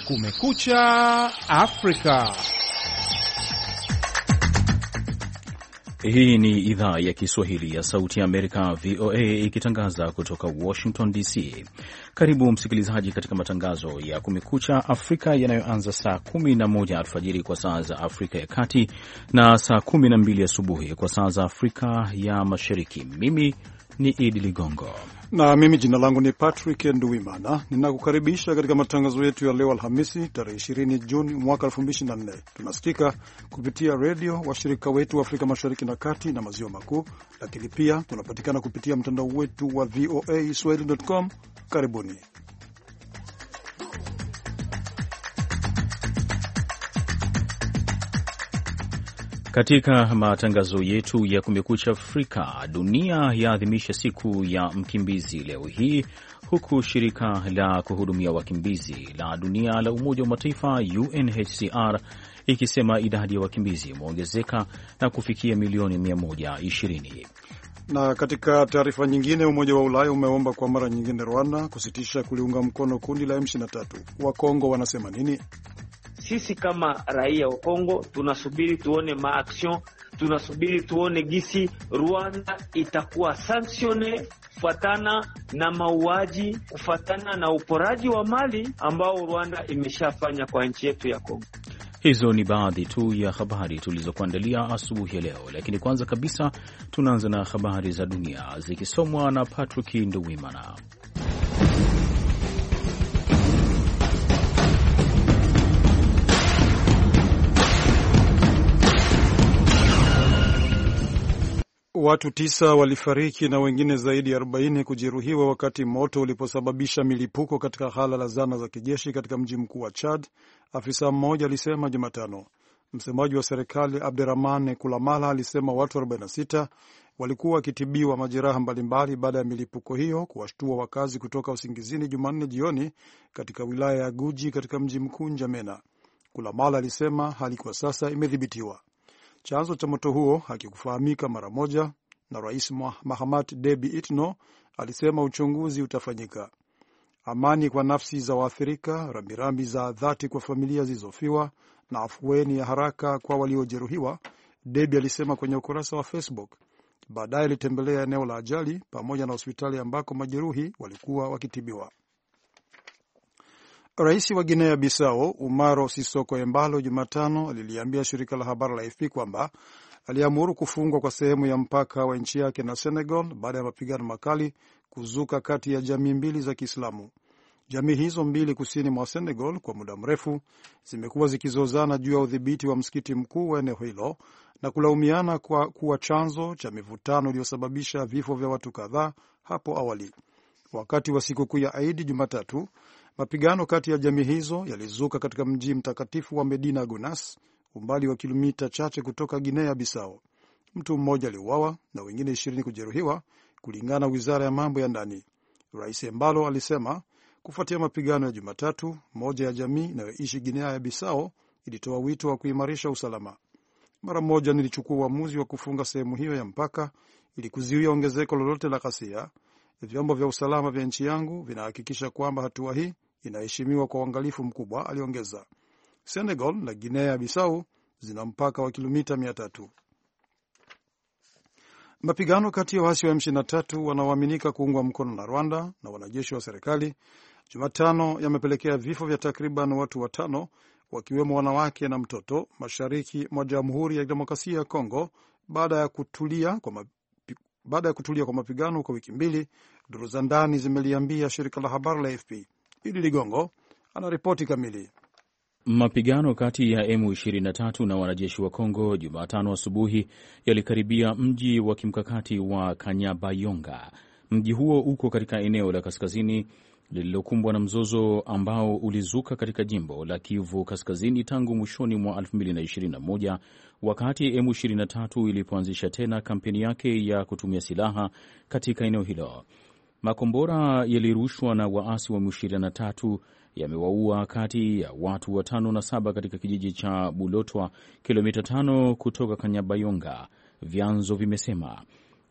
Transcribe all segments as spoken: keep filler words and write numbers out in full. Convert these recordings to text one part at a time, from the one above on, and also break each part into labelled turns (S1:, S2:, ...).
S1: Kumekucha Afrika.
S2: Hii ni idhaa ya Kiswahili ya Sauti ya Amerika, V O A, ikitangaza kutoka Washington D C. Karibu msikilizaji katika matangazo ya Kumekucha Afrika yanayoanza saa kumi na moja alfajiri kwa saa za Afrika ya Kati na saa kumi na mbili asubuhi kwa saa za Afrika ya Mashariki. Mimi ni Idi Ligongo
S3: na mimi jina langu ni Patrick Nduwimana. Ninakukaribisha katika matangazo yetu ya leo Alhamisi tarehe ishirini Juni mwaka elfu mbili ishirini na nne. Tunasikika kupitia redio washirika wetu Afrika Mashariki na Kati na Maziwa Makuu, lakini pia tunapatikana kupitia mtandao wetu wa V O A Swahili dot com. Karibuni.
S2: Katika matangazo yetu ya Kumekucha Afrika, dunia yaadhimisha siku ya mkimbizi leo hii, huku shirika la kuhudumia wakimbizi la dunia la Umoja wa Mataifa U N H C R ikisema idadi ya wakimbizi imeongezeka na kufikia milioni mia moja ishirini.
S3: Na katika taarifa nyingine, Umoja wa Ulaya umeomba kwa mara nyingine Rwanda kusitisha kuliunga mkono kundi la M ishirini na tatu. Wakongo wanasema nini?
S4: Sisi kama raia wa Kongo tunasubiri tuone maaction, tunasubiri tuone gisi Rwanda itakuwa sanctione kufuatana na mauaji, kufuatana na uporaji wa mali ambao Rwanda imeshafanya kwa nchi yetu ya Kongo.
S2: Hizo ni baadhi tu ya habari tulizokuandalia asubuhi ya leo, lakini kwanza kabisa tunaanza na habari za dunia zikisomwa na Patrick Nduwimana.
S3: Watu tisa walifariki na wengine zaidi ya arobaini kujeruhiwa wakati moto uliposababisha milipuko katika ghala la zana za kijeshi katika mji mkuu wa Chad, afisa mmoja alisema Jumatano. Msemaji wa serikali Abderrahmane Kulamala alisema watu arobaini na sita walikuwa wakitibiwa majeraha mbalimbali baada ya milipuko hiyo kuwashtua wakazi kutoka usingizini Jumanne jioni katika wilaya ya Guji katika mji mkuu N'Djamena. Kulamala alisema hali kwa sasa imedhibitiwa. Chanzo cha moto huo hakikufahamika mara moja, na Rais Mahamat Debi Itno alisema uchunguzi utafanyika. Amani kwa nafsi za waathirika, rambirambi za dhati kwa familia zilizofiwa na afueni ya haraka kwa waliojeruhiwa, Debi alisema kwenye ukurasa wa Facebook. Baadaye alitembelea eneo la ajali pamoja na hospitali ambako majeruhi walikuwa wakitibiwa. Rais wa Guinea Bissau Umaro Sisoko Embalo Jumatano aliliambia shirika la habari la A F P kwamba aliamuru kufungwa kwa sehemu ya mpaka wa nchi yake na Senegal baada ya mapigano makali kuzuka kati ya jamii mbili za Kiislamu. Jamii hizo mbili kusini mwa Senegal kwa muda mrefu zimekuwa zikizozana juu ya udhibiti wa msikiti mkuu wa eneo hilo na kulaumiana kwa kuwa chanzo cha mivutano iliyosababisha vifo vya watu kadhaa hapo awali. Wakati wa sikukuu ya Eid Jumatatu, mapigano kati ya jamii hizo yalizuka katika mji mtakatifu wa Medina Gounass, umbali wa kilomita chache kutoka Guinea Bissau. Mtu mmoja aliuawa na wengine ishirini kujeruhiwa, kulingana na wizara ya mambo ya ndani. Rais Embalo alisema kufuatia mapigano ya Jumatatu, moja ya jamii inayoishi Guinea ya Bissau ilitoa wito wa kuimarisha usalama. Mara moja nilichukua uamuzi wa kufunga sehemu hiyo ya mpaka ili kuzuia ongezeko lolote la ghasia. Vyombo vya usalama vya nchi yangu vinahakikisha kwamba hatua hii inaheshimiwa kwa uangalifu mkubwa, aliongeza. Senegal na Guinea Bissau zina mpaka wa kilomita mia tatu. Mapigano kati ya waasi wa M ishirini na tatu wanaoaminika kuungwa mkono na Rwanda na wanajeshi wa serikali Jumatano yamepelekea vifo vya takriban watu watano, wakiwemo wanawake na mtoto, mashariki mwa Jamhuri ya Demokrasia ya Kongo baada ya kutulia kwa mapi... baada ya kutulia kwa mapigano kwa wiki mbili, duru za ndani zimeliambia shirika la habari la A F P. Idi Ligongo anaripoti kamili.
S2: Mapigano kati ya M ishirini na tatu na wanajeshi wa Kongo Jumatano asubuhi yalikaribia mji wa kimkakati wa Kanyabayonga. Mji huo uko katika eneo la kaskazini lililokumbwa na mzozo ambao ulizuka katika jimbo la Kivu Kaskazini tangu mwishoni mwa elfu mbili na ishirini na moja wakati M ishirini na tatu ilipoanzisha tena kampeni yake ya kutumia silaha katika eneo hilo. Makombora yalirushwa na waasi wa M ishirini na tatu yamewaua kati ya watu watano na saba katika kijiji cha Bulotwa, kilomita tano kutoka Kanyabayonga, vyanzo vimesema.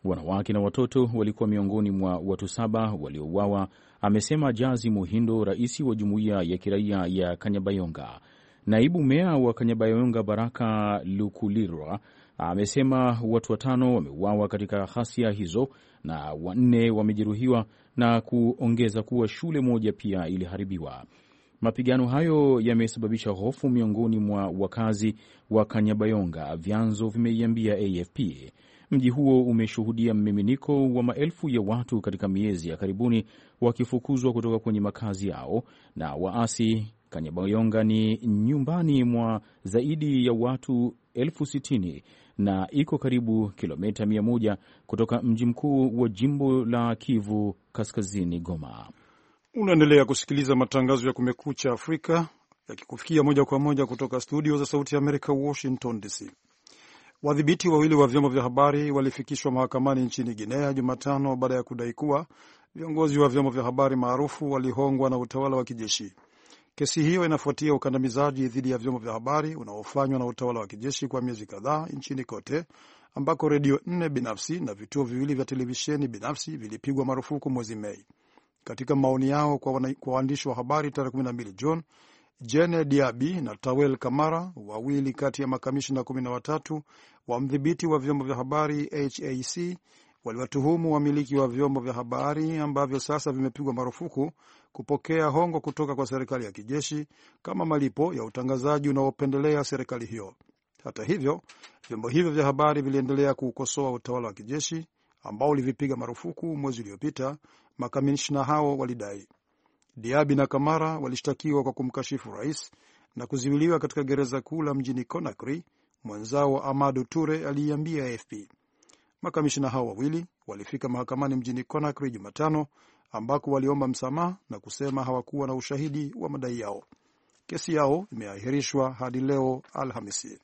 S2: Wanawake na watoto walikuwa miongoni mwa watu saba waliouawa, amesema Jazi Muhindo, rais wa jumuiya ya kiraia ya Kanyabayonga. Naibu meya wa Kanyabayonga Baraka Lukulirwa amesema watu watano wameuawa katika ghasia hizo na wanne wamejeruhiwa, na kuongeza kuwa shule moja pia iliharibiwa. Mapigano hayo yamesababisha hofu miongoni mwa wakazi wa Kanyabayonga, vyanzo vimeiambia A F P. Mji huo umeshuhudia mmiminiko wa maelfu ya watu katika miezi ya karibuni, wakifukuzwa kutoka kwenye makazi yao na waasi. Kanyabayonga ni nyumbani mwa zaidi ya watu elfu sitini na iko karibu kilomita mia moja kutoka mji mkuu wa jimbo la Kivu Kaskazini, Goma.
S3: Unaendelea kusikiliza matangazo ya Kumekucha Afrika yakikufikia moja kwa moja kutoka studio za Sauti ya Amerika, Washington D C. Wadhibiti wawili wa vyombo vya habari walifikishwa mahakamani nchini Guinea Jumatano baada ya kudai kuwa viongozi wa vyombo vya habari maarufu walihongwa na utawala wa kijeshi. Kesi hiyo inafuatia ukandamizaji dhidi ya vyombo vya habari unaofanywa na utawala wa kijeshi kwa miezi kadhaa nchini kote, ambako redio nne binafsi na vituo viwili vya televisheni binafsi vilipigwa marufuku mwezi Mei. Katika maoni yao kwa waandishi wa habari tarehe kumi na mbili Juni, Jene Diaby na Tawel Kamara, wawili kati ya makamishna kumi na watatu wa mdhibiti wa vyombo vya habari H A C, waliwatuhumu wamiliki wa vyombo vya habari ambavyo sasa vimepigwa marufuku kupokea hongo kutoka kwa serikali ya kijeshi kama malipo ya utangazaji unaopendelea serikali hiyo. Hata hivyo, vyombo hivyo vya habari viliendelea kuukosoa utawala wa kijeshi ambao ulivipiga marufuku mwezi uliopita, makamishna hao walidai. Diaby na Kamara walishtakiwa kwa kumkashifu rais na kuziwiliwa katika gereza kuu la mjini Conakry, mwenzao wa Amadou Toure aliiambia A F P. Makamishna hao wawili walifika mahakamani mjini Conakry Jumatano, ambako waliomba msamaha na kusema hawakuwa na ushahidi wa madai yao. Kesi yao imeahirishwa hadi leo Alhamisi.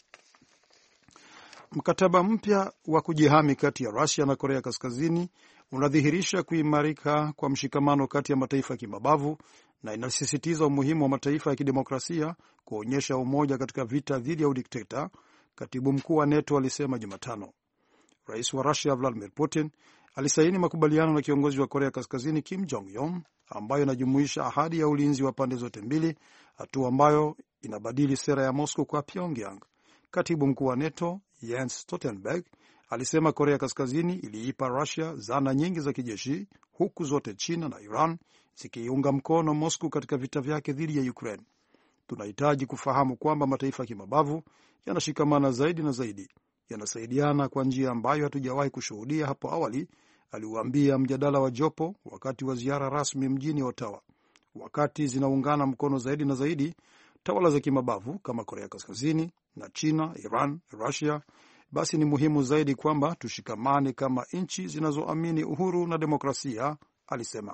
S3: Mkataba mpya wa kujihami kati ya Russia na Korea Kaskazini unadhihirisha kuimarika kwa mshikamano kati ya mataifa ya kimabavu na inasisitiza umuhimu wa mataifa ya kidemokrasia kuonyesha umoja katika vita dhidi ya udikteta, katibu mkuu wa NATO alisema Jumatano. Rais wa Russia Vladimir Putin alisaini makubaliano na kiongozi wa Korea Kaskazini Kim Jong-un ambayo inajumuisha ahadi ya ulinzi wa pande zote mbili, hatua ambayo inabadili sera ya Moscow kwa Pyongyang. Katibu mkuu wa NATO Jens Stoltenberg alisema Korea Kaskazini iliipa Russia zana nyingi za kijeshi, huku zote China na Iran zikiiunga mkono Moscow katika vita vyake dhidi ya Ukraine. Tunahitaji kufahamu kwamba mataifa ya kimabavu yanashikamana zaidi na zaidi, yanasaidiana kwa njia ambayo hatujawahi kushuhudia hapo awali, aliuambia mjadala wa jopo wakati wa ziara rasmi mjini Ottawa. Wakati zinaungana mkono zaidi na zaidi tawala za kimabavu kama Korea Kaskazini na China, Iran, Russia, basi ni muhimu zaidi kwamba tushikamane kama nchi zinazoamini uhuru na demokrasia, alisema.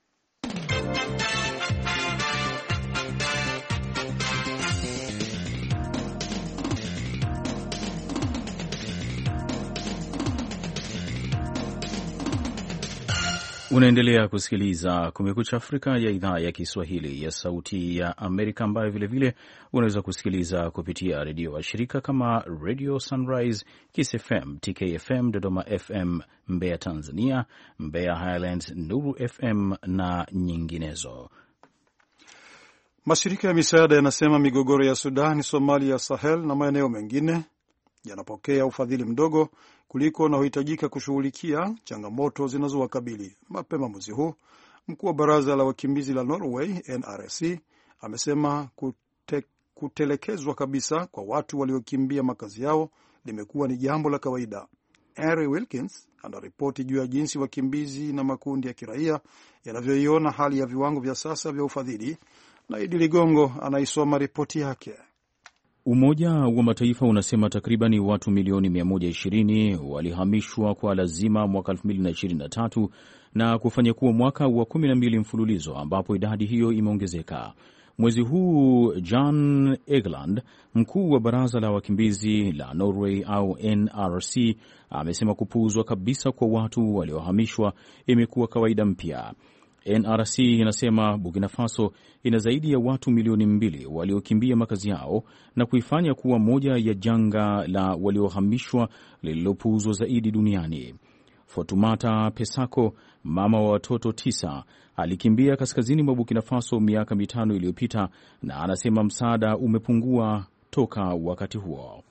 S2: Unaendelea kusikiliza Kumekucha Afrika ya idhaa ya Kiswahili ya Sauti ya Amerika, ambayo vilevile unaweza kusikiliza kupitia redio wa shirika kama Radio Sunrise, Kiss F M, T K F M, Dodoma F M, Mbeya Tanzania, Mbeya Highlands, Nuru F M na nyinginezo.
S3: Mashirika ya misaada yanasema migogoro ya Sudan, Somalia, Sahel na maeneo mengine yanapokea ufadhili mdogo kuliko unaohitajika kushughulikia changamoto zinazowakabili. Mapema mwezi huu, mkuu wa baraza la wakimbizi la Norway N R C amesema kute, kutelekezwa kabisa kwa watu waliokimbia makazi yao limekuwa ni jambo la kawaida. Henry Wilkins anaripoti juu ya jinsi wakimbizi na makundi ya kiraia yanavyoiona hali ya viwango vya sasa vya ufadhili, na Idi Ligongo anaisoma ripoti yake.
S2: Umoja wa Mataifa unasema takribani watu milioni mia moja ishirini walihamishwa kwa lazima mwaka elfu mbili ishirini na tatu na kufanya kuwa mwaka wa kumi na mbili mfululizo ambapo idadi hiyo imeongezeka. Mwezi huu Jan Egeland, mkuu wa baraza la wakimbizi la Norway au N R C, amesema kupuuzwa kabisa kwa watu waliohamishwa imekuwa kawaida mpya. N R C inasema Burkina Faso ina zaidi ya watu milioni mbili waliokimbia makazi yao na kuifanya kuwa moja ya janga la waliohamishwa lililopuuzwa zaidi duniani. Fatoumata Pesako, mama wa watoto tisa, alikimbia kaskazini mwa Burkina Faso miaka mitano iliyopita na anasema msaada umepungua toka wakati huo.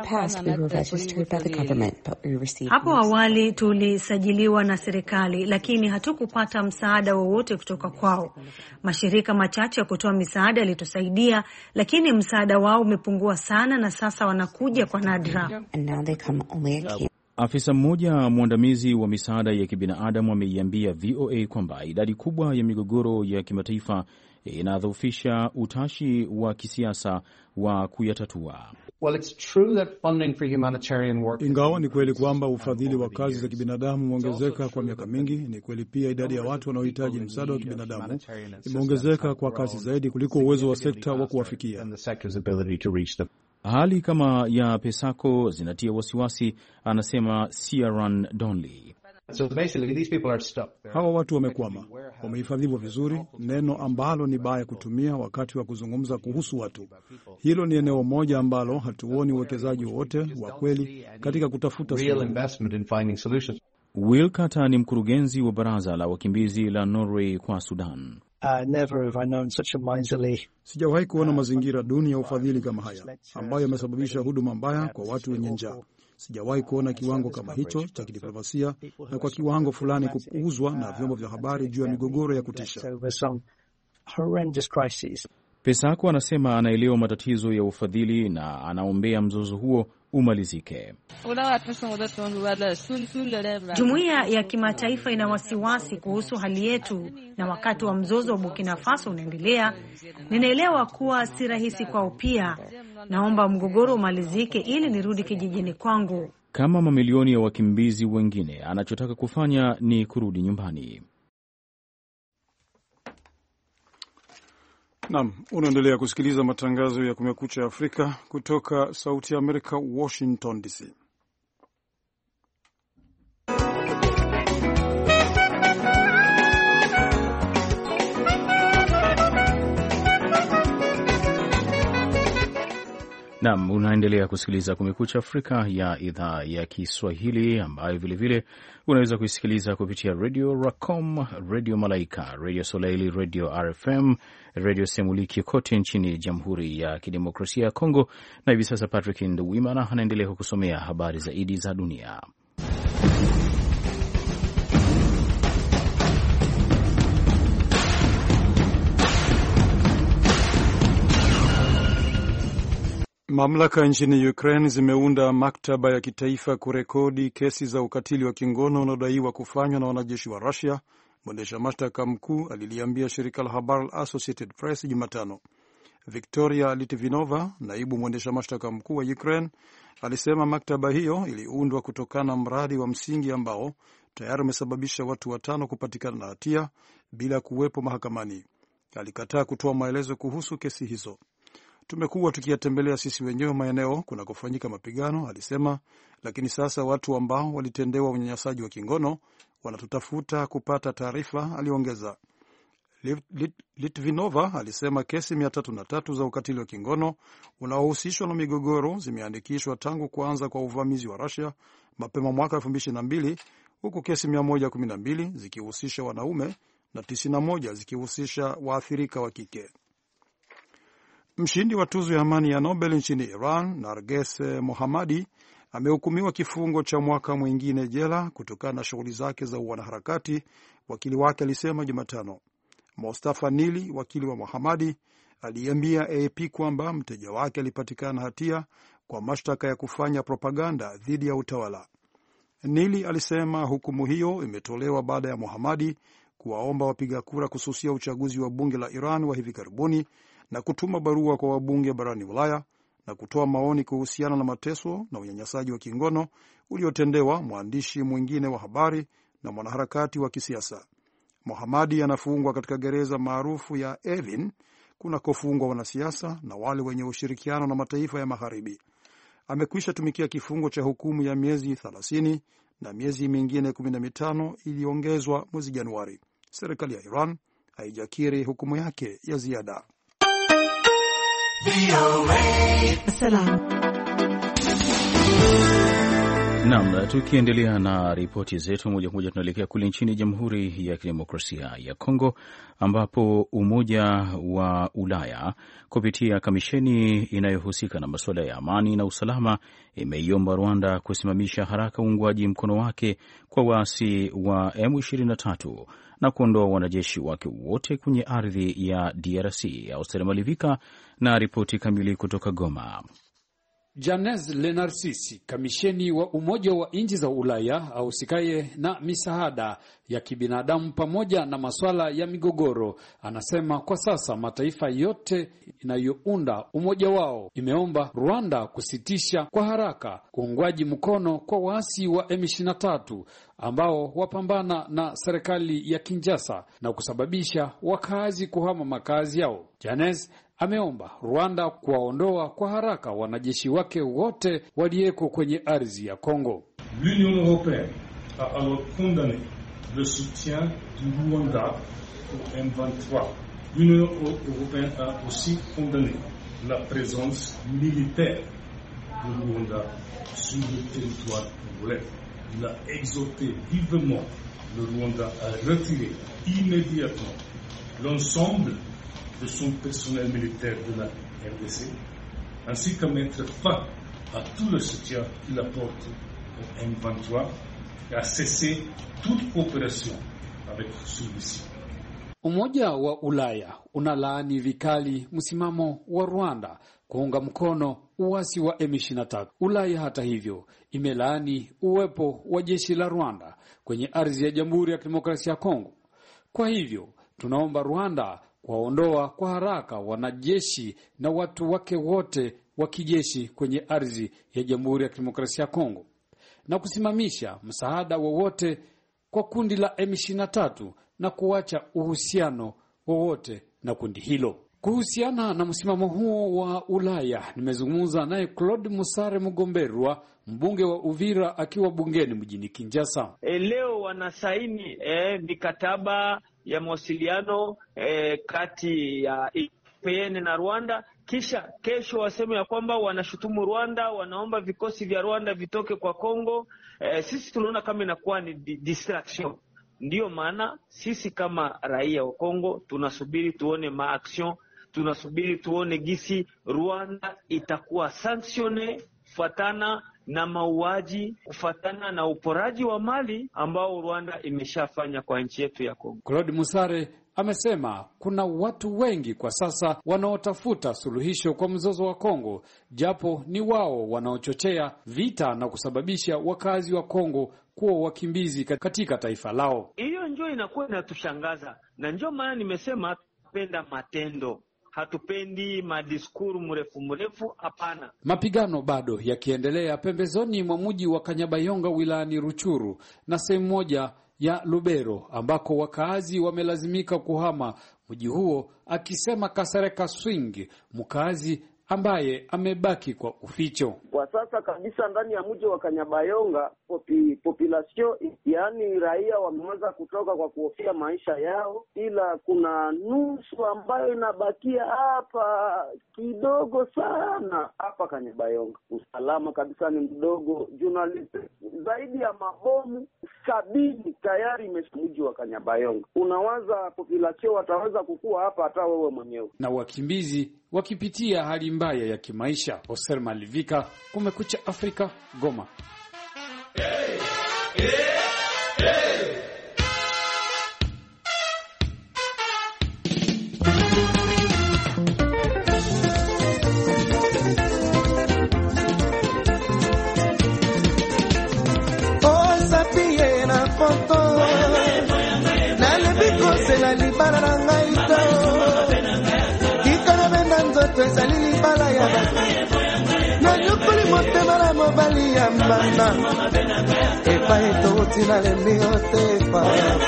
S1: Hapo awali tulisajiliwa na serikali, lakini hatukupata msaada wowote kutoka kwao. Mashirika machache ya kutoa misaada yalitusaidia, lakini msaada wao umepungua sana na sasa wanakuja kwa nadra.
S2: Afisa mmoja mwandamizi wa misaada ya kibinadamu ameiambia V O A kwamba idadi kubwa ya migogoro ya kimataifa inadhoofisha utashi wa kisiasa wa kuyatatua.
S5: Well, it's true that funding for humanitarian work...
S3: Ingawa ni kweli kwamba ufadhili wa kazi za kibinadamu umeongezeka kwa miaka mingi, ni kweli pia idadi ya watu wanaohitaji msaada wa kibinadamu imeongezeka kwa kasi zaidi kuliko uwezo wa sekta wa kuwafikia.
S2: Hali kama ya Pesako zinatia wasiwasi, anasema Ciaran Donley.
S5: So basically these people are stuck.
S3: Hawa watu wamekwama, wamehifadhiwa vizuri, neno ambalo ni baya kutumia wakati wa kuzungumza kuhusu watu. Hilo ni eneo moja ambalo hatuoni uwekezaji wowote wa kweli katika kutafuta suluhu.
S2: Will Carter ni mkurugenzi wa baraza la wakimbizi la Norway kwa Sudan.
S6: Uh, never have I known such a miserly...
S3: Sijawahi kuona mazingira duni ya ufadhili kama haya ambayo yamesababisha huduma mbaya kwa watu wenye njaa. Sijawahi kuona kiwango kama hicho cha kidiplomasia na kwa kiwango fulani kupuuzwa na vyombo vya habari juu ya migogoro ya kutisha.
S2: Pesako anasema anaelewa matatizo ya ufadhili na anaombea mzozo huo umalizike.
S1: Jumuiya ya kimataifa ina wasiwasi kuhusu hali yetu, na wakati wa mzozo wa Burkina Faso unaendelea, ninaelewa kuwa si rahisi kwao pia. Naomba mgogoro umalizike ili nirudi kijijini kwangu.
S2: Kama mamilioni ya wakimbizi wengine, anachotaka kufanya ni kurudi nyumbani.
S3: Naam, unaendelea kusikiliza matangazo ya Kumekucha Afrika kutoka Sauti ya Amerika, Washington D C.
S2: Naam, unaendelea kusikiliza Kumekucha Afrika ya idhaa ya Kiswahili, ambayo vilevile unaweza kuisikiliza kupitia Radio Racom, Radio Malaika, Radio Soleil, Radio R F M, Radio Semuliki kote nchini Jamhuri ya Kidemokrasia ya Kongo. Na hivi sasa Patrick Nduwimana anaendelea kukusomea habari zaidi za dunia.
S3: Mamlaka nchini Ukraine zimeunda maktaba ya kitaifa kurekodi kesi za ukatili wa kingono unaodaiwa kufanywa na wanajeshi wa Russia. Mwendesha mashtaka mkuu aliliambia shirika la habari Associated Press Jumatano. Victoria Litvinova, naibu mwendesha mashtaka mkuu wa Ukraine, alisema maktaba hiyo iliundwa kutokana na mradi wa msingi ambao tayari umesababisha watu watano kupatikana na hatia bila kuwepo mahakamani. Alikataa kutoa maelezo kuhusu kesi hizo. Tumekuwa tukiyatembelea sisi wenyewe maeneo kunakofanyika mapigano, alisema, lakini sasa watu ambao walitendewa unyanyasaji wa kingono wanatutafuta kupata taarifa, aliongeza. Litvinova alisema kesi mia tatu na tatu za ukatili wa kingono unaohusishwa na migogoro zimeandikishwa tangu kuanza kwa uvamizi wa Russia mapema mwaka elfu mbili ishirini na mbili, huku kesi mia moja kumi na mbili zikihusisha wanaume na tisini na moja zikihusisha waathirika wa kike. Mshindi wa tuzo ya amani ya Nobel nchini Iran, Narges Mohammadi, amehukumiwa kifungo cha mwaka mwingine jela kutokana na shughuli zake za wanaharakati, wakili wake alisema Jumatano. Mustafa Nili, wakili wa Mohammadi, aliambia A F P kwamba mteja wake alipatikana hatia kwa mashtaka ya kufanya propaganda dhidi ya utawala. Nili alisema hukumu hiyo imetolewa baada ya Mohammadi kuwaomba wapiga kura kususia uchaguzi wa bunge la Iran wa hivi karibuni na kutuma barua kwa wabunge barani Ulaya na kutoa maoni kuhusiana na mateso na unyanyasaji wa kingono uliotendewa mwandishi mwingine wa habari na mwanaharakati wa kisiasa. Mohammadi anafungwa katika gereza maarufu ya Evin kunakofungwa wanasiasa na wale wenye ushirikiano na mataifa ya Magharibi. Amekwisha tumikia kifungo cha hukumu ya miezi thelathini na miezi mingine kumi na mitano iliongezwa mwezi Januari. Serikali ya Iran haijakiri hukumu yake ya ziada.
S2: Naam, tukiendelea na ripoti zetu moja kwa moja tunaelekea kule nchini Jamhuri ya Kidemokrasia ya Kongo ambapo Umoja wa Ulaya kupitia kamisheni inayohusika na masuala ya amani na usalama imeiomba Rwanda kusimamisha haraka uungwaji mkono wake kwa waasi wa M ishirini na tatu na kuondoa wanajeshi wake wote kwenye ardhi ya D R C. Austria Malivika na ripoti kamili kutoka Goma.
S7: Janez Lenarsisi, kamisheni wa Umoja wa Nchi za Ulaya ahusikaye na misaada ya kibinadamu pamoja na masuala ya migogoro, anasema kwa sasa mataifa yote inayounda umoja wao imeomba Rwanda kusitisha kwa haraka uungwaji mkono kwa waasi wa M ishirini na tatu ambao wapambana na serikali ya Kinshasa na kusababisha wakazi kuhama makazi yao. Janez ameomba Rwanda kuwaondoa kwa haraka wanajeshi wake wote walioko kwenye ardhi ya Kongo.
S8: L'Union européenne a alors condamné le soutien du Rwanda au M vingt-trois. L'Union européenne a aussi condamné la présence militaire du Rwanda sur le territoire congolais. Il a exhorté vivement le Rwanda à retirer immédiatement l'ensemble de son personnel militaire de la R D C, ainsi qu'à mettre fin à tout le soutien qu'il apporte au M vingt-trois et à cesser toute coopération avec celui-ci.
S7: Umoja wa Ulaya unalaani vikali msimamo wa Rwanda kuunga mkono uasi wa M ishirini na tatu. Ulaya hata hivyo imelaani uwepo wa jeshi la Rwanda kwenye ardhi ya Jamhuri ya Kidemokrasia ya Kongo. Kwa hivyo tunaomba Rwanda kuwaondoa kwa haraka wanajeshi na watu wake wote wa kijeshi kwenye ardhi ya Jamhuri ya Kidemokrasia ya Kongo na kusimamisha msaada wowote kwa kundi la M ishirini na tatu na kuacha uhusiano wowote na kundi hilo. Kuhusiana na msimamo huo wa Ulaya, nimezungumza naye Claude Musare Mugomberwa, mbunge wa Uvira akiwa bungeni mjini Kinshasa.
S4: E, leo wanasaini e, mikataba ya mawasiliano e, kati ya E P N na Rwanda, kisha kesho waseme ya kwamba wanashutumu Rwanda, wanaomba vikosi vya Rwanda vitoke kwa Kongo. E, sisi tunaona kama inakuwa ni distraction. Ndiyo maana sisi kama raia wa Kongo tunasubiri tuone maaction, tunasubiri tuone gisi Rwanda itakuwa sanctionne kufuatana na mauaji, kufuatana na uporaji wa mali ambao Rwanda imeshafanya kwa nchi yetu ya Kongo.
S7: Claude Musare amesema kuna watu wengi kwa sasa wanaotafuta suluhisho kwa mzozo wa Kongo, japo ni wao wanaochochea vita na kusababisha wakazi wa Kongo kuwa wakimbizi katika taifa lao.
S4: Hiyo njoo inakuwa inatushangaza, na njoo maana nimesema tupenda matendo. Hatupendi madiskuru mrefu mrefu, hapana.
S7: Mapigano bado yakiendelea pembezoni mwa mji wa Kanyabayonga wilayani Ruchuru na sehemu moja ya Lubero ambako wakaazi wamelazimika kuhama mji huo, akisema Kasereka Swing, mkaazi ambaye amebaki kwa uficho.
S9: Kwa sasa kabisa ndani ya mji wa Kanyabayonga popi, population yaani raia wameanza kutoka kwa kuhofia maisha yao, ila kuna nusu ambayo inabakia hapa kidogo sana hapa Kanyabayonga. Usalama kabisa ni mdogo, journalist zaidi ya mabomu sabini tayari imeshamji wa Kanyabayonga. Unawaza population wataweza kukua hapa hata wewe mwenyewe.
S7: Na wakimbizi wakipitia hali mbaya ya kimaisha. Oser Malivika, Kumekucha Afrika, Goma. Hey, hey, hey.
S10: Oh, sapie na foto na lebiko se la libara na ngaito Salili bala ya na nyukuli mote mara mobali ya mbana epa eto utina lembi otepa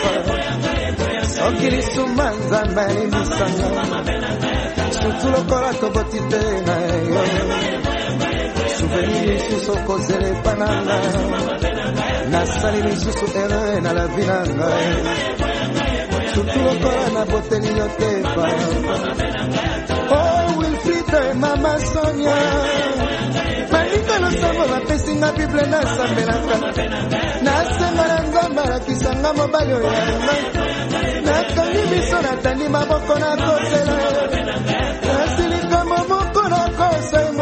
S10: okili sumanza mbali misanga sutulo kora tobotite na yo souvenir suso kozele pananga na salili susu ere na la vinanga sutulo kora na boteli otepa Mama Sonia, Mani nanga losambo bapesinga bible nasambelaka nasenga na nzambe alakisanga mobali oyo nakangi miso natandi maboko nakosela nasilika moboko nakosema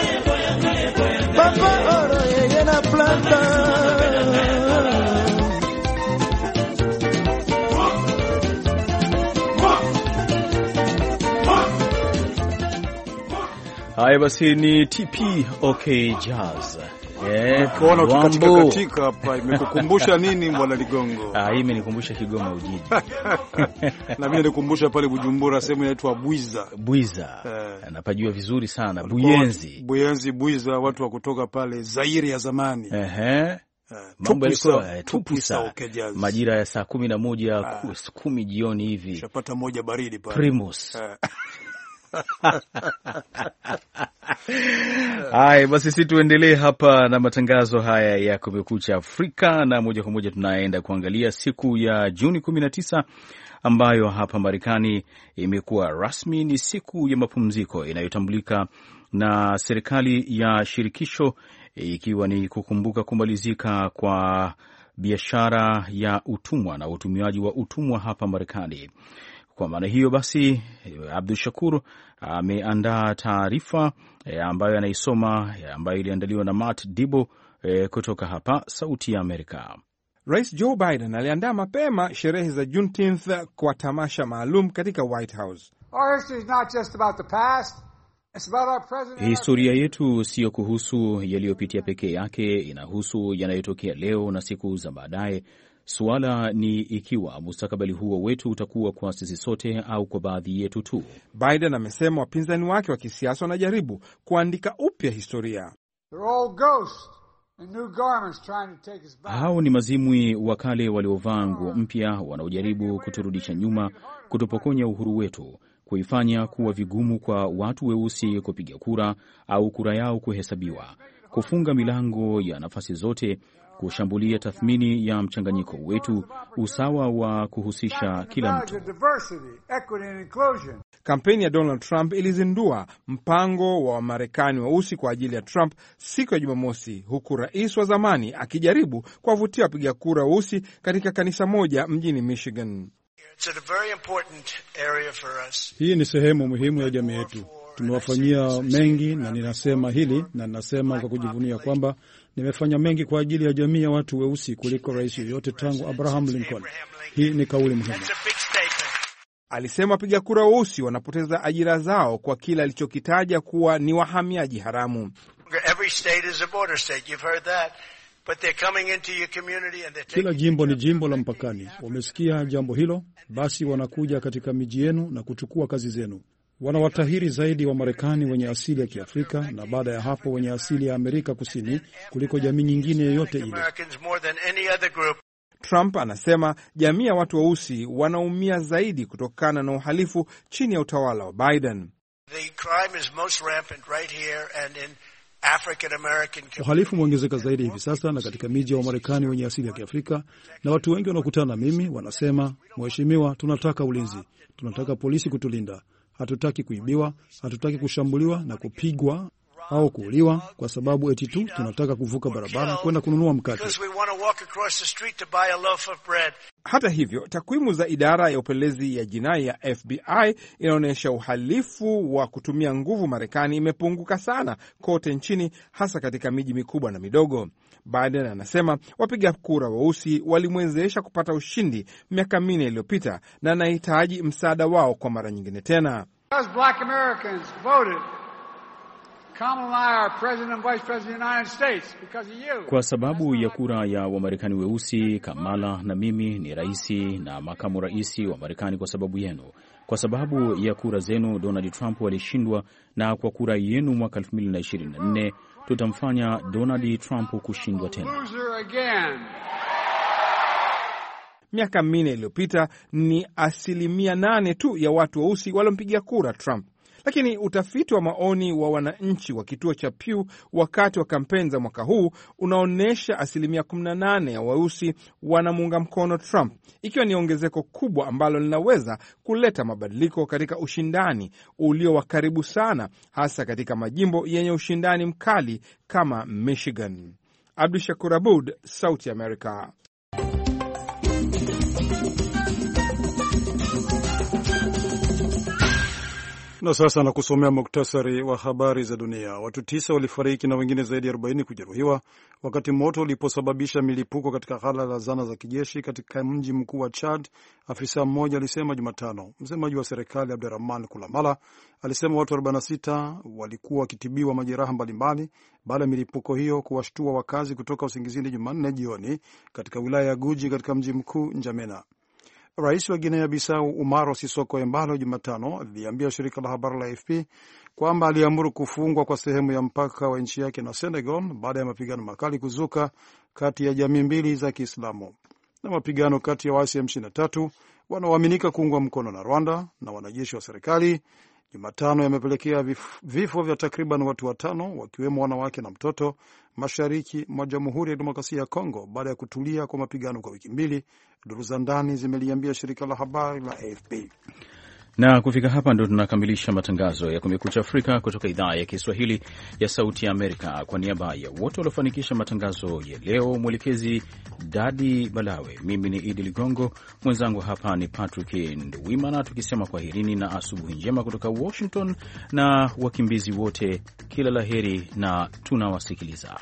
S10: papa oro yeye na planta.
S2: Haya basi, ni T P OK Jazz.
S3: Eh, kuona ukikatika katika hapa imekukumbusha nini Bwana Ligongo?
S2: Ah, hii imenikumbusha Kigoma Ujiji.
S3: Na mimi nikumbusha pale Bujumbura sehemu inaitwa Bwiza.
S2: Bwiza. Eh. Napajua vizuri sana Buyenzi.
S3: Buyenzi Bwiza, watu wa kutoka pale Zaire ya zamani.
S2: Ehe. Mambo yalikuwa tupusa majira ya saa kumi na moja kumi jioni hivi.
S3: Shapata moja baridi pale.
S2: Primus. Hai, basi sisi tuendelee hapa na matangazo haya ya Kumekucha Afrika, na moja kwa moja tunaenda kuangalia siku ya Juni kumi na tisa ambayo hapa Marekani imekuwa rasmi ni siku ya mapumziko inayotambulika na serikali ya shirikisho, ikiwa ni kukumbuka kumalizika kwa biashara ya utumwa na utumiaji wa utumwa hapa Marekani. Kwa maana hiyo basi, Abdul Shakur ameandaa taarifa e, ambayo anaisoma e, ambayo iliandaliwa na Matt Dibo e, kutoka hapa Sauti ya Amerika.
S11: Rais Joe Biden aliandaa mapema sherehe za Juneteenth kwa tamasha maalum katika White House.
S2: Historia yetu siyo kuhusu yaliyopitia pekee yake, inahusu yanayotokea leo na siku za baadaye. Suala ni ikiwa mustakabali huo wetu utakuwa kwa sisi sote au kwa baadhi yetu tu.
S11: Biden amesema wapinzani wake wa kisiasa wanajaribu kuandika upya historia.
S2: Hao ni mazimwi wa kale waliovaa nguo mpya, wanaojaribu kuturudisha nyuma, kutupokonya uhuru wetu, kuifanya kuwa vigumu kwa watu weusi kupiga kura au kura yao kuhesabiwa, kufunga milango ya nafasi zote, kushambulia tathmini ya mchanganyiko wetu, usawa wa kuhusisha kila mtu.
S11: Kampeni ya Donald Trump ilizindua mpango wa Wamarekani weusi kwa ajili ya Trump siku ya Jumamosi, huku rais wa zamani akijaribu kuwavutia wapiga kura weusi katika kanisa moja mjini Michigan.
S3: Hii ni sehemu muhimu ya jamii yetu. Tumewafanyia mengi, na ninasema hili na ninasema kwa kujivunia kwamba nimefanya mengi kwa ajili ya jamii ya watu weusi kuliko rais yoyote tangu Abraham Lincoln. Hii ni kauli muhimu.
S11: Alisema wapiga kura weusi wanapoteza ajira zao kwa kile alichokitaja kuwa ni wahamiaji haramu.
S3: Kila jimbo ni jimbo la mpakani. Wamesikia jambo hilo, basi wanakuja katika miji yenu na kuchukua kazi zenu. Wanawatahiri zaidi wa Marekani wenye asili ya Kiafrika, na baada ya hapo wenye asili ya Amerika Kusini kuliko jamii nyingine yoyote ile.
S11: Trump anasema jamii ya watu weusi wanaumia zaidi kutokana na uhalifu chini ya utawala wa Biden.
S3: Uhalifu umeongezeka zaidi hivi sasa na katika miji ya Wamarekani wenye asili ya Kiafrika, na watu wengi wanaokutana na mimi wanasema, mheshimiwa, tunataka ulinzi, tunataka polisi kutulinda. Hatutaki kuibiwa, hatutaki kushambuliwa na kupigwa au kuuliwa kwa sababu eti tu tunataka kuvuka barabara kwenda kununua mkate.
S11: Hata hivyo, takwimu za idara ya upelelezi ya jinai ya F B I inaonyesha uhalifu wa kutumia nguvu Marekani imepunguka sana kote nchini, hasa katika miji mikubwa na midogo. Biden anasema wapiga kura weusi walimwezesha kupata ushindi miaka minne iliyopita na anahitaji msaada wao kwa mara nyingine tena.
S2: Kwa sababu ya kura ya Wamarekani weusi, Kamala na mimi ni raisi na makamu raisi wa Marekani kwa sababu yenu. Kwa sababu ya kura zenu, Donald Trump alishindwa, na kwa kura yenu mwaka elfu mbili na ishirini na nne tutamfanya Donald Trump kushindwa tena.
S11: Miaka minne iliyopita ni asilimia nane tu ya watu weusi waliompigia kura Trump, Lakini utafiti wa maoni wa wananchi wa kituo cha Pew wakati wa kampeni za mwaka huu unaonyesha asilimia kumi na nane ya weusi wanamuunga mkono Trump, ikiwa ni ongezeko kubwa ambalo linaweza kuleta mabadiliko katika ushindani ulio wa karibu sana, hasa katika majimbo yenye ushindani mkali kama Michigan. Abdu Shakur Abud, Sauti America.
S3: Na sasa na kusomea muktasari wa habari za dunia. Watu tisa walifariki na wengine zaidi ya arobaini kujeruhiwa wakati moto uliposababisha milipuko katika ghala la zana za kijeshi katika mji mkuu wa Chad, afisa mmoja alisema Jumatano. Msemaji wa serikali Abderrahman Kulamala alisema watu arobaini na sita walikuwa wakitibiwa majeraha mbalimbali baada ya milipuko hiyo kuwashtua wakazi kutoka usingizini Jumanne jioni katika wilaya ya Guji katika mji mkuu N'Djamena. Rais wa Guinea Bissau Umaro Sisoko Embalo Jumatano aliambia shirika la habari la A F P kwamba aliamuru kufungwa kwa sehemu ya mpaka wa nchi yake na Senegal baada ya mapigano makali kuzuka kati ya jamii mbili za Kiislamu. Na mapigano kati ya waasi M ishirini na tatu wanaoaminika kuungwa mkono na Rwanda na wanajeshi wa serikali Jumatano yamepelekea vifo vya takriban watu watano wakiwemo wanawake na mtoto mashariki mwa Jamhuri ya Demokrasia ya Kongo baada ya kutulia kwa mapigano kwa wiki mbili, duru za ndani zimeliambia shirika la habari la A F P.
S2: Na kufika hapa ndo tunakamilisha matangazo ya Kumekucha Afrika kutoka idhaa ya Kiswahili ya Sauti ya Amerika. Kwa niaba ya wote waliofanikisha matangazo ya leo, mwelekezi Dadi Balawe, mimi ni Idi Ligongo, mwenzangu hapa ni Patrick Nduwimana, tukisema kwaherini na asubuhi njema kutoka Washington, na wakimbizi wote kila laheri na tunawasikiliza.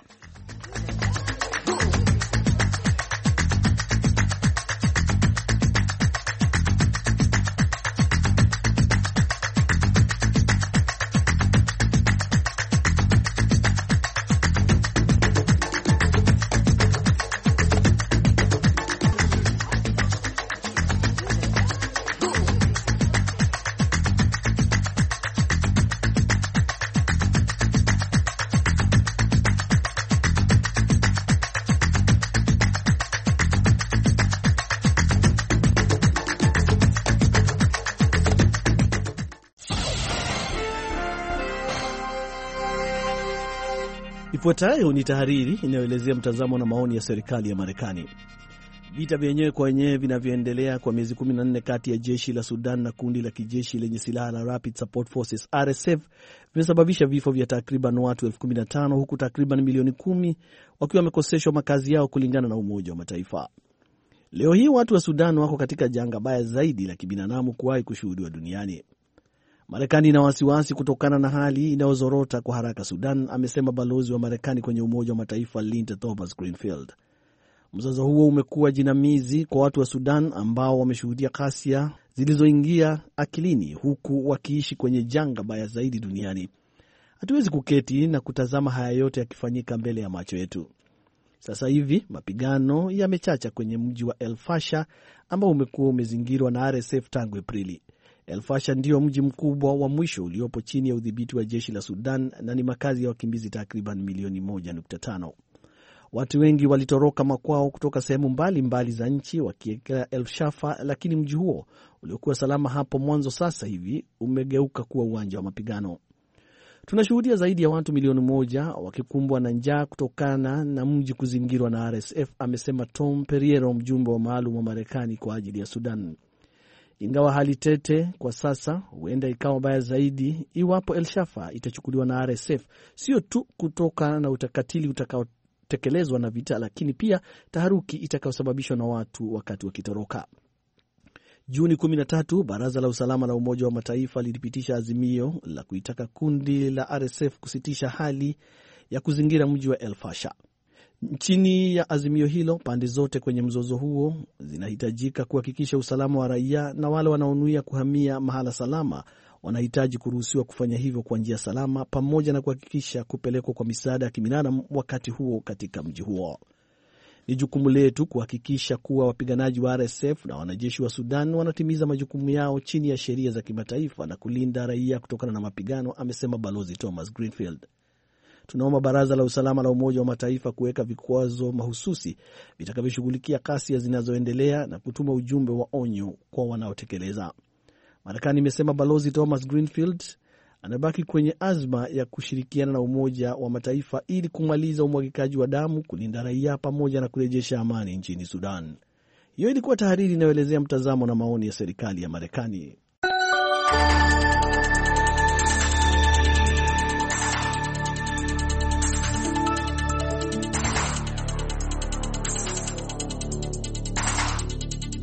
S12: Ifuatayo ni tahariri inayoelezea mtazamo na maoni ya serikali ya Marekani. Vita vyenyewe kwa wenyewe vinavyoendelea kwa miezi kumi na nne kati ya jeshi la Sudan na kundi la kijeshi lenye silaha la Rapid Support Forces R S F vimesababisha vifo vya takriban watu elfu kumi na tano huku takriban milioni kumi wakiwa wamekoseshwa makazi yao kulingana na Umoja wa Mataifa. Leo hii watu wa Sudan wako katika janga baya zaidi la kibinadamu kuwahi kushuhudiwa duniani. Marekani ina wasiwasi kutokana na hali inayozorota kwa haraka Sudan, amesema balozi wa Marekani kwenye Umoja wa Mataifa Linda Thomas Greenfield. Mzozo huo umekuwa jinamizi kwa watu wa Sudan ambao wameshuhudia ghasia zilizoingia akilini huku wakiishi kwenye janga baya zaidi duniani. Hatuwezi kuketi na kutazama haya yote yakifanyika mbele ya macho yetu. Sasa hivi mapigano yamechacha kwenye mji wa El Fasher ambao umekuwa umezingirwa na R S F tangu Aprili. El Fasher ndio mji mkubwa wa mwisho uliopo chini ya udhibiti wa jeshi la Sudan na ni makazi ya wakimbizi takriban milioni moja nukta tano. Watu wengi walitoroka makwao kutoka sehemu mbalimbali za nchi wakielekea El Fasher, lakini mji huo uliokuwa salama hapo mwanzo sasa hivi umegeuka kuwa uwanja wa mapigano. Tunashuhudia zaidi ya watu milioni moja wakikumbwa na njaa kutokana na mji kuzingirwa na R S F, amesema Tom Perriero, mjumbe wa maalum wa Marekani kwa ajili ya Sudan. Ingawa hali tete kwa sasa, huenda ikawa baya zaidi iwapo El Fasher itachukuliwa na R S F, sio tu kutoka na utakatili utakaotekelezwa na vita, lakini pia taharuki itakayosababishwa na watu wakati wakitoroka. Juni kumi na tatu, Baraza la Usalama la Umoja wa Mataifa lilipitisha azimio la kuitaka kundi la R S F kusitisha hali ya kuzingira mji wa El Fasher. Chini ya azimio hilo, pande zote kwenye mzozo huo zinahitajika kuhakikisha usalama wa raia, na wale wanaonuia kuhamia mahala salama wanahitaji kuruhusiwa kufanya hivyo kwa njia salama, pamoja na kuhakikisha kupelekwa kwa misaada ya kibinadamu wakati huo katika mji huo. Ni jukumu letu kuhakikisha kuwa wapiganaji wa R S F na wanajeshi wa Sudan wanatimiza majukumu yao chini ya sheria za kimataifa na kulinda raia kutokana na mapigano, amesema Balozi Thomas Greenfield. Tunaomba Baraza la Usalama la Umoja wa Mataifa kuweka vikwazo mahususi vitakavyoshughulikia ghasia zinazoendelea na kutuma ujumbe wa onyo kwa wanaotekeleza. Marekani imesema Balozi Thomas Greenfield anabaki kwenye azma ya kushirikiana na Umoja wa Mataifa ili kumaliza umwagikaji wa damu, kulinda raia pamoja na kurejesha amani nchini Sudan. Hiyo ilikuwa tahariri inayoelezea mtazamo na maoni ya serikali ya Marekani.